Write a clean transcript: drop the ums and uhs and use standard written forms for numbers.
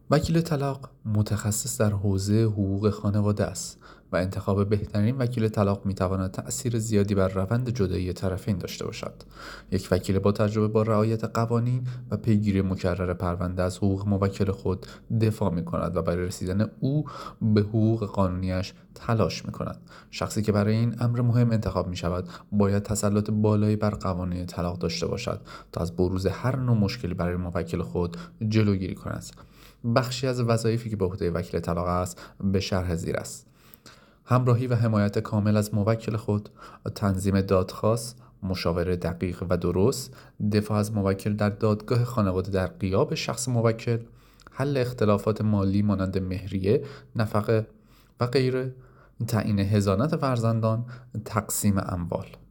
وکیل طلاق متخصص در حوزه حقوق خانواده است و انتخاب بهترین وکیل طلاق می‌تواند تأثیر زیادی بر روند جدایی طرفین داشته باشد. یک وکیل با تجربه با رعایت قوانین و پیگیری مکرر پرونده از حقوق موکل خود دفاع می‌کند و برای رسیدن او به حقوق قانونیش تلاش می‌کند. شخصی که برای این امر مهم انتخاب می‌شود، باید تسلط بالایی بر قوانین طلاق داشته باشد تا از بروز هر نوع مشکلی برای موکل خود جلوگیری کند. بخشی از وظایفی که به عهده وکیل طلاق است به شرح زیر است: همراهی و حمایت کامل از موکل خود، تنظیم دادخواست، مشاوره دقیق و درست، دفاع از موکل در دادگاه خانواده در غیاب شخص موکل، حل اختلافات مالی مانند مهریه، نفقه و غیره، تعیین حضانت فرزندان، تقسیم اموال.